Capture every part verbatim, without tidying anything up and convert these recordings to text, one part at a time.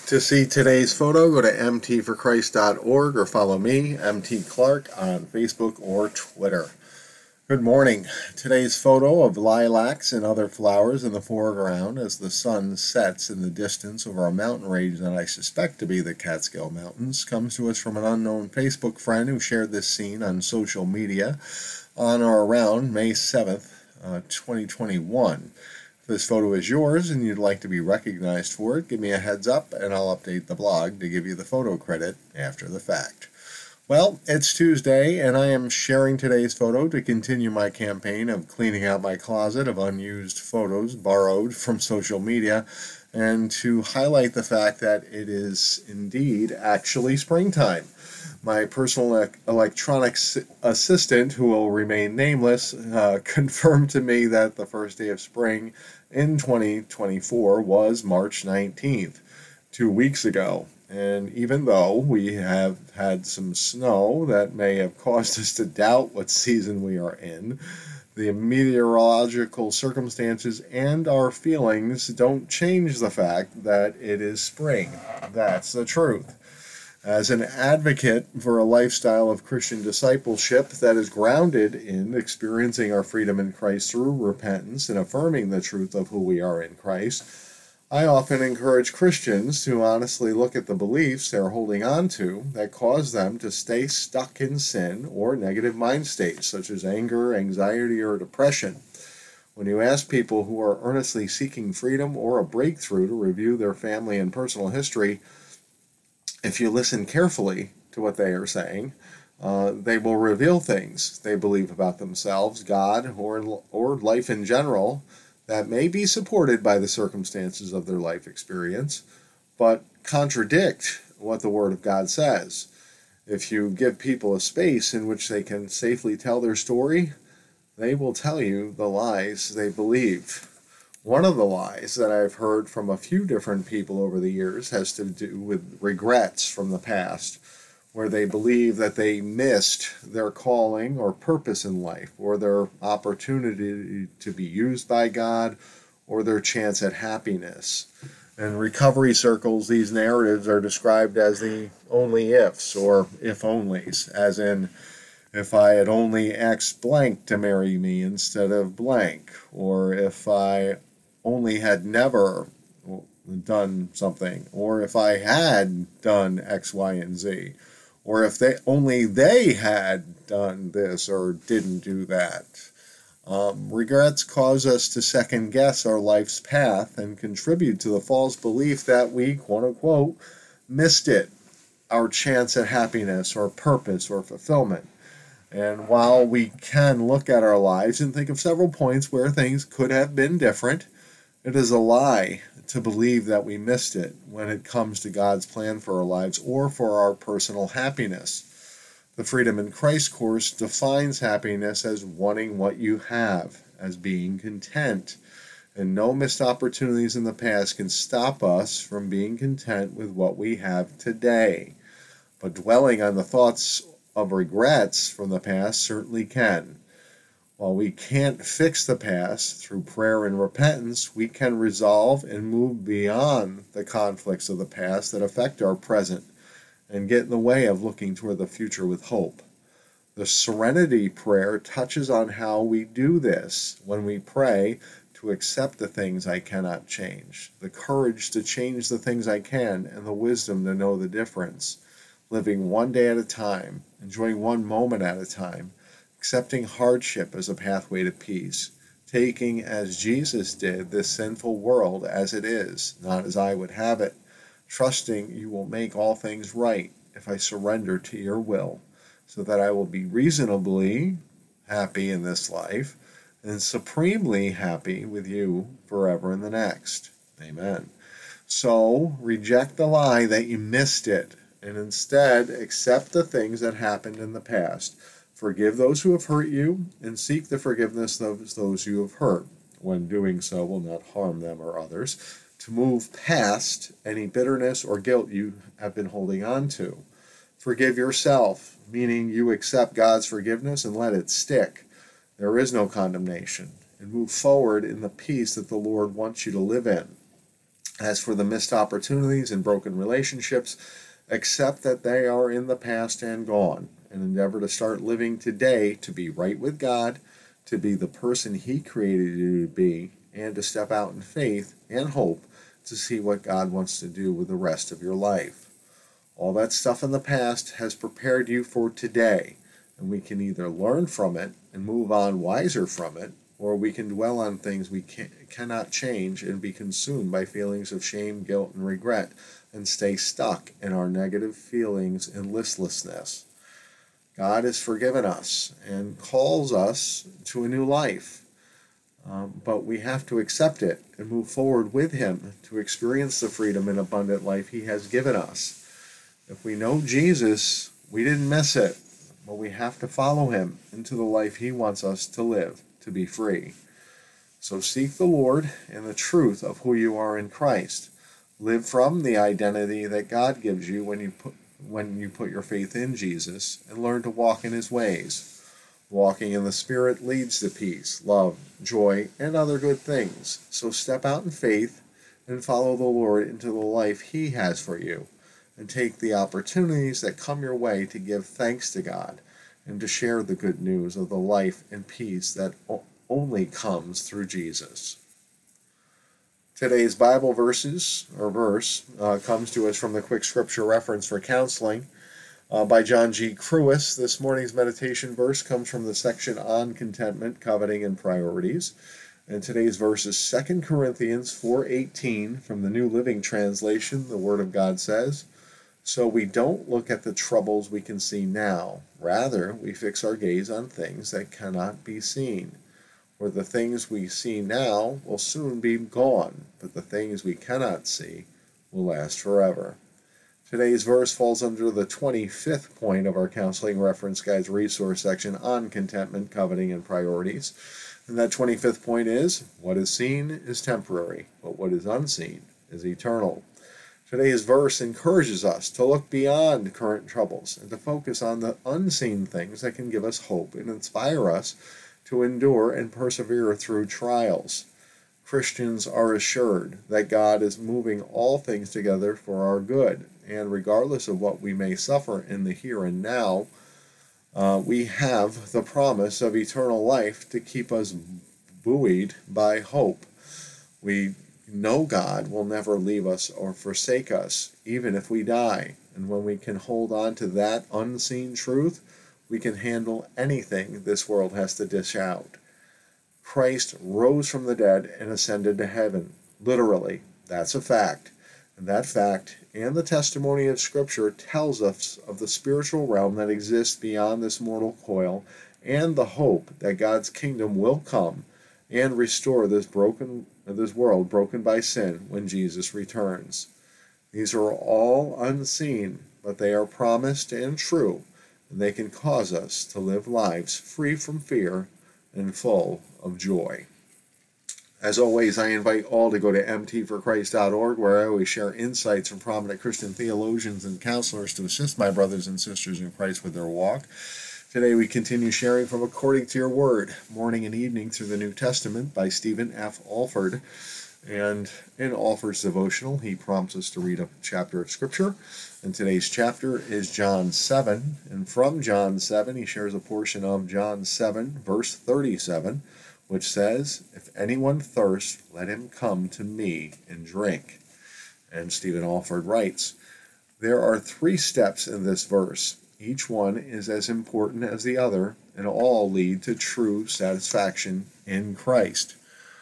To see today's photo, go to m t for christ dot org or follow me, M T Clark, on Facebook or Twitter. Good morning. Today's photo of lilacs and other flowers in the foreground as the sun sets in the distance over a mountain range that I suspect to be the Catskill Mountains comes to us from an unknown Facebook friend who shared this scene on social media on or around May seventh, uh, twenty twenty-one. If this photo is yours and you'd like to be recognized for it, give me a heads up and I'll update the blog to give you the photo credit after the fact. Well, it's Tuesday and I am sharing today's photo to continue my campaign of cleaning out my closet of unused photos borrowed from social media and to highlight the fact that it is indeed actually springtime. My personal electronics assistant, who will remain nameless, uh, confirmed to me that the first day of spring in twenty twenty-four was March nineteenth, two weeks ago. And even though we have had some snow that may have caused us to doubt what season we are in, the meteorological circumstances and our feelings don't change the fact that it is spring. That's the truth. As an advocate for a lifestyle of Christian discipleship that is grounded in experiencing our freedom in Christ through repentance and affirming the truth of who we are in Christ, I often encourage Christians to honestly look at the beliefs they're holding on to that cause them to stay stuck in sin or negative mind states such as anger, anxiety, or depression. When you ask people who are earnestly seeking freedom or a breakthrough to review their family and personal history, if you listen carefully to what they are saying, uh, they will reveal things they believe about themselves, God, or, or life in general that may be supported by the circumstances of their life experience, but contradict what the Word of God says. If you give people a space in which they can safely tell their story, they will tell you the lies they believe. One of the lies that I've heard from a few different people over the years has to do with regrets from the past, where they believe that they missed their calling or purpose in life, or their opportunity to be used by God, or their chance at happiness. In recovery circles, these narratives are described as the only ifs, or if-onlys, as in, if I had only X blank to marry me instead of blank, or if I only had never done something, or if I had done X, Y, and Z, or if they only they had done this or didn't do that. Um, regrets cause us to second guess our life's path and contribute to the false belief that we, quote unquote, missed it, our chance at happiness or purpose or fulfillment. And while we can look at our lives and think of several points where things could have been different, it is a lie to believe that we missed it when it comes to God's plan for our lives or for our personal happiness. The Freedom in Christ course defines happiness as wanting what you have, as being content. And no missed opportunities in the past can stop us from being content with what we have today. But dwelling on the thoughts of regrets from the past certainly can. While we can't fix the past through prayer and repentance, we can resolve and move beyond the conflicts of the past that affect our present and get in the way of looking toward the future with hope. The Serenity Prayer touches on how we do this when we pray to accept the things I cannot change, the courage to change the things I can, and the wisdom to know the difference. Living one day at a time, enjoying one moment at a time, accepting hardship as a pathway to peace, taking, as Jesus did, this sinful world as it is, not as I would have it, trusting you will make all things right if I surrender to your will, so that I will be reasonably happy in this life and supremely happy with you forever in the next. Amen. So, reject the lie that you missed it, and instead accept the things that happened in the past. Forgive those who have hurt you, and seek the forgiveness of those you have hurt. When doing so will not harm them or others. To move past any bitterness or guilt you have been holding on to. Forgive yourself, meaning you accept God's forgiveness and let it stick. There is no condemnation. And move forward in the peace that the Lord wants you to live in. As for the missed opportunities and broken relationships, accept that they are in the past and gone, and endeavor to start living today to be right with God, to be the person He created you to be, and to step out in faith and hope to see what God wants to do with the rest of your life. All that stuff in the past has prepared you for today, and we can either learn from it and move on wiser from it, or we can dwell on things we can, cannot change and be consumed by feelings of shame, guilt, and regret, and stay stuck in our negative feelings and listlessness. God has forgiven us and calls us to a new life, um, but we have to accept it and move forward with Him to experience the freedom and abundant life He has given us. If we know Jesus, we didn't miss it, but we have to follow Him into the life He wants us to live, to be free. So seek the Lord and the truth of who you are in Christ. Live from the identity that God gives you when you put when you put your faith in Jesus, and learn to walk in His ways. Walking in the Spirit leads to peace, love, joy, and other good things. So step out in faith and follow the Lord into the life He has for you, and take the opportunities that come your way to give thanks to God and to share the good news of the life and peace that only comes through Jesus. Today's Bible verses, or verse, uh, comes to us from the Quick Scripture Reference for Counseling uh, by John G. Crewis. This morning's meditation verse comes from the section on contentment, coveting, and priorities. And today's verse is Second Corinthians four eighteen from the New Living Translation. The Word of God says, "So we don't look at the troubles we can see now. Rather, we fix our gaze on things that cannot be seen. For the things we see now will soon be gone, but the things we cannot see will last forever." Today's verse falls under the twenty-fifth point of our Counseling Reference Guide's resource section on contentment, coveting, and priorities. And that twenty-fifth point is, what is seen is temporary, but what is unseen is eternal. Today's verse encourages us to look beyond current troubles and to focus on the unseen things that can give us hope and inspire us to endure and persevere through trials. Christians are assured that God is moving all things together for our good, and regardless of what we may suffer in the here and now, uh, we have the promise of eternal life to keep us buoyed by hope. We know God will never leave us or forsake us, even if we die, and when we can hold on to that unseen truth, we can handle anything this world has to dish out. Christ rose from the dead and ascended to heaven. Literally, that's a fact. And that fact and the testimony of Scripture tells us of the spiritual realm that exists beyond this mortal coil, and the hope that God's kingdom will come and restore this broken this world broken by sin when Jesus returns. These are all unseen, but they are promised and true, and they can cause us to live lives free from fear and full of joy. As always, I invite all to go to m t for christ dot org, where I always share insights from prominent Christian theologians and counselors to assist my brothers and sisters in Christ with their walk. Today we continue sharing from According to Your Word, Morning and Evening Through the New Testament by Stephen F. Alford. And in Alford's devotional, he prompts us to read a chapter of Scripture. And today's chapter is John seven. And from John seven, he shares a portion of John seven, verse thirty-seven, which says, "If anyone thirsts, let him come to me and drink." And Stephen Alford writes, "There are three steps in this verse. Each one is as important as the other, and all lead to true satisfaction in Christ.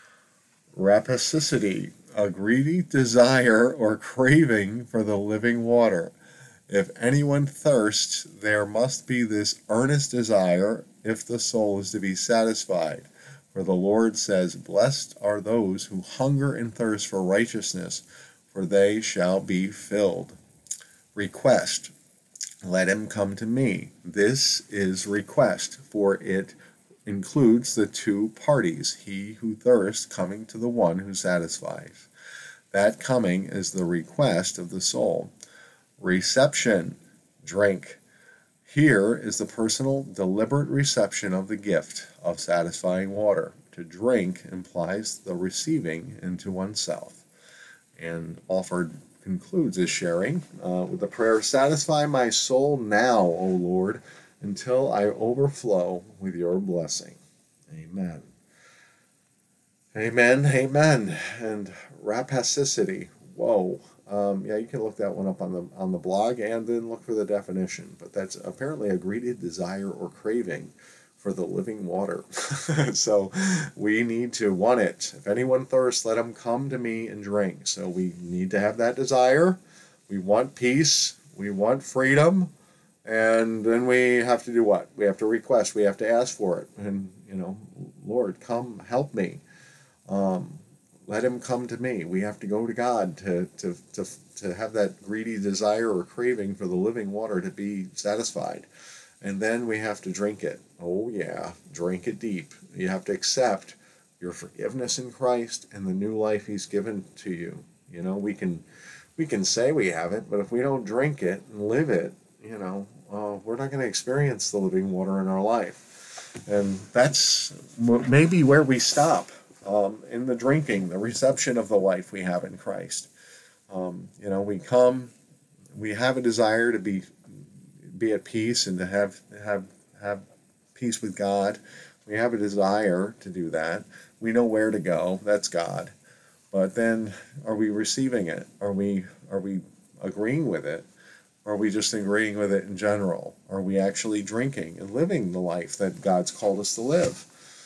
Rapacity, a greedy desire or craving for the living water. If anyone thirsts, there must be this earnest desire if the soul is to be satisfied. For the Lord says, 'Blessed are those who hunger and thirst for righteousness, for they shall be filled.' Request, let him come to me." This is request, for it includes the two parties, he who thirsts coming to the one who satisfies. That coming is the request of the soul. Reception, drink. Here is the personal, deliberate reception of the gift of satisfying water. To drink implies the receiving into oneself. And Alford concludes his sharing uh, with the prayer, "Satisfy my soul now, O Lord, until I overflow with your blessing." Amen. Amen, amen. And rapacicity, whoa. Um, yeah, you can look that one up on the on the blog and then look for the definition. But that's apparently a greedy desire or craving for the living water. So we need to want it. If anyone thirsts, let him come to me and drink. So we need to have that desire. We want peace. We want freedom. And then we have to do what? We have to request. We have to ask for it. And, you know, Lord, come help me. Um, let him come to me. We have to go to God to, to, to, to have that greedy desire or craving for the living water to be satisfied. And then we have to drink it. Oh yeah, drink it deep. You have to accept your forgiveness in Christ and the new life he's given to you. You know, we can we can say we have it, but if we don't drink it and live it, you know, uh, we're not going to experience the living water in our life. And that's maybe where we stop, um, in the drinking, the reception of the life we have in Christ. Um, you know, we come, we have a desire to be be at peace and to have have have peace with God. We have a desire to do that. We know where to go. That's God. But then, are we receiving it? Are we are we agreeing with it? Or are we just agreeing with it in general? Are we actually drinking and living the life that God's called us to live?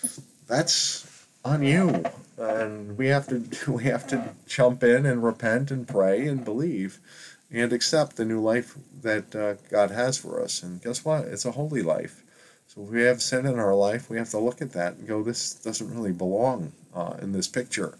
That's on you, and we have to we have to jump in and repent and pray and believe and accept the new life that uh, God has for us. And guess what? It's a holy life. So if we have sin in our life, we have to look at that and go, this doesn't really belong uh, in this picture.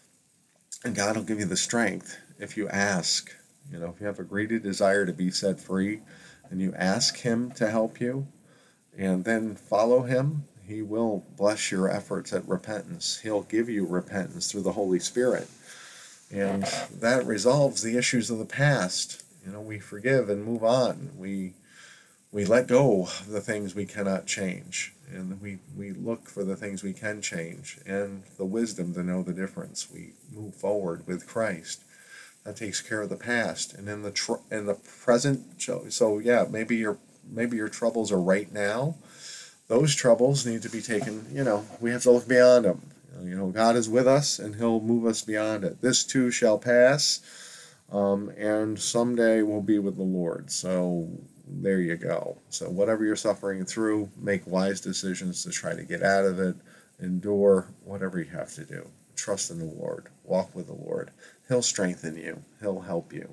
And God will give you the strength if you ask. You know, if you have a greedy desire to be set free and you ask him to help you and then follow him, he will bless your efforts at repentance. He'll give you repentance through the Holy Spirit. And that resolves the issues of the past. You know, we forgive and move on. We we let go of the things we cannot change. And we, we look for the things we can change and the wisdom to know the difference. We move forward with Christ. That takes care of the past. And in the tr- in the present, so yeah, maybe your maybe your troubles are right now. Those troubles need to be taken, you know, we have to look beyond them. You know, God is with us, and he'll move us beyond it. This too shall pass, um, and someday we'll be with the Lord. So there you go. So whatever you're suffering through, make wise decisions to try to get out of it. Endure whatever you have to do. Trust in the Lord. Walk with the Lord. He'll strengthen you. He'll help you.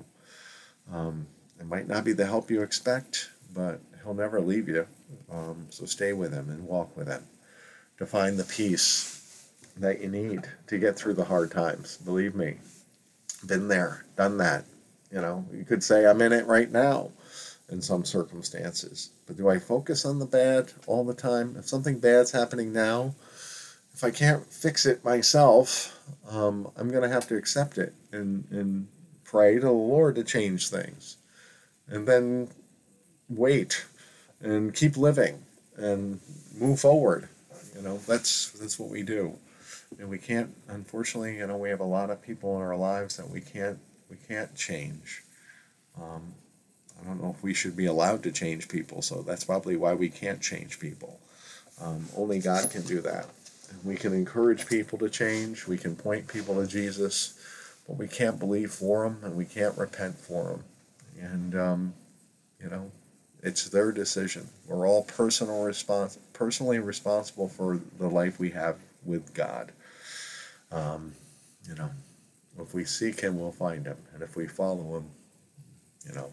Um, it might not be the help you expect, but he'll never leave you. Um, so stay with him and walk with him to find the peace that you need to get through the hard times. Believe me, been there, done that. You know, you could say I'm in it right now in some circumstances. But do I focus on the bad all the time? If something bad's happening now, if I can't fix it myself, um, I'm going to have to accept it and, and pray to the Lord to change things. And then wait and keep living and move forward. You know, that's that's what we do. And we can't, unfortunately, you know, we have a lot of people in our lives that we can't we can't change. Um, I don't know if we should be allowed to change people, so that's probably why we can't change people. Um, only God can do that. And we can encourage people to change, we can point people to Jesus, but we can't believe for them and we can't repent for them. And, um, you know, it's their decision. We're all personal respons- personally responsible for the life we have with God. Um, you know, if we seek him, we'll find him. And if we follow him, you know,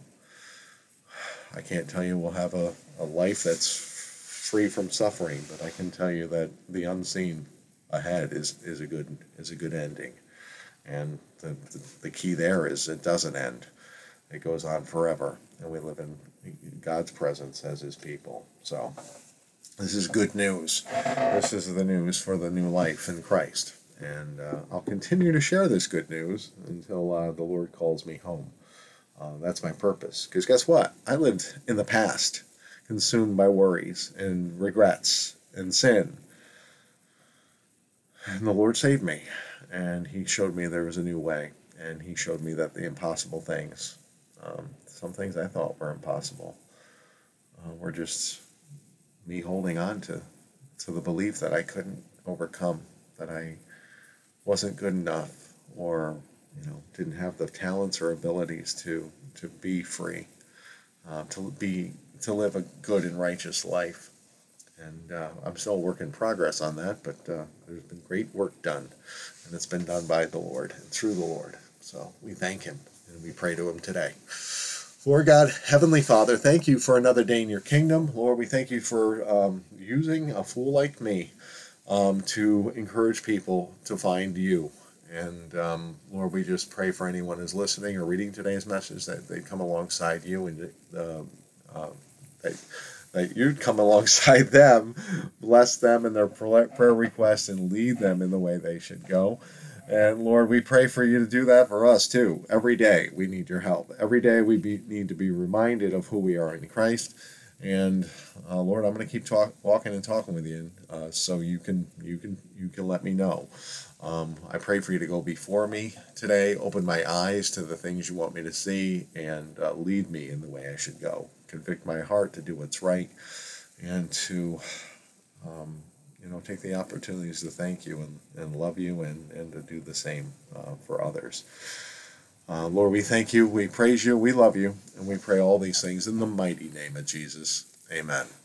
I can't tell you we'll have a, a life that's free from suffering, but I can tell you that the unseen ahead is, is a good is a good ending. And the, the, the key there is it doesn't end. It goes on forever. And we live in God's presence as his people. So this is good news. This is the news for the new life in Christ. And uh, I'll continue to share this good news until uh, the Lord calls me home. Uh, that's my purpose. Because guess what? I lived in the past, consumed by worries and regrets and sin. And the Lord saved me. And he showed me there was a new way. and he showed me that the impossible things, um, some things I thought were impossible, uh, were just me holding on to, to the belief that I couldn't overcome, that I wasn't good enough, or you know didn't have the talents or abilities to to be free, uh, to be to live a good and righteous life. And uh, I'm still a work in progress on that, but uh, there's been great work done, and it's been done by the Lord and through the Lord. So we thank him and we pray to him today. Lord God, Heavenly Father, thank you for another day in your kingdom. Lord, we thank you for um, using a fool like me um, to encourage people to find you. And um, Lord, we just pray for anyone who's listening or reading today's message that they come alongside you, and uh, uh, that, that you'd come alongside them, bless them in their prayer requests, and lead them in the way they should go. And Lord, we pray for you to do that for us too. Every day we need your help. Every day we be, need to be reminded of who we are in Christ. And uh, Lord, I'm going to keep talk, walking and talking with you, uh, so you can you can you can let me know. Um, I pray for you to go before me today, open my eyes to the things you want me to see, and uh, lead me in the way I should go. Convict my heart to do what's right, and to um, you know take the opportunities to thank you and, and love you, and, and to do the same uh, for others. Uh, Lord, we thank you, we praise you, we love you, and we pray all these things in the mighty name of Jesus. Amen.